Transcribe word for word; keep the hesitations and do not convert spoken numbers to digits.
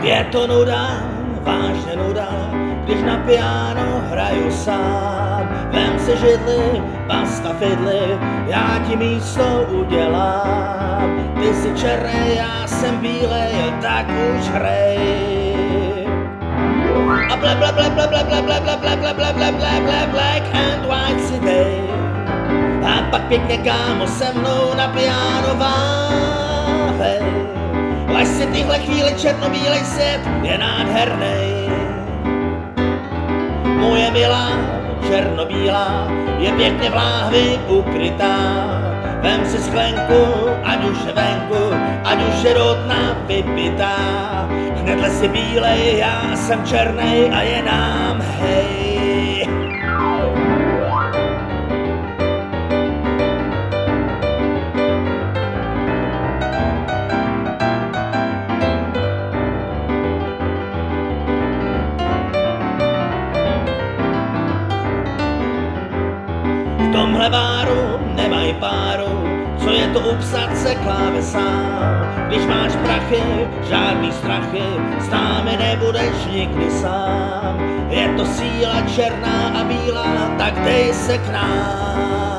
Je to nuda, vážně nuda, když na piano hraju sám. Vem si židli, basta fidli, já ti místo udělám. Ty jsi černej, já jsem bílej, tak už hrej. A ble ble ble ble ble ble ble ble ble ble ble ble ble ble black and white si dej. A pak pěkně kámo se mnou na piano váhej. Až si tyhle chvíli černobílej svět je nádhernej. Moje milá černobílá je pěkně v láhvi ukrytá. Vem si sklenku, ať už je venku, ať už je rotná vypitá. Hnedle si bílej, já jsem černej a je nám hej. V tomhle báru nemaj páru, co je to upsat se klávesám. Když máš prachy, žádný strachy, s námi nebudeš nikdy sám. Je to síla černá a bílá, tak dej se k nám.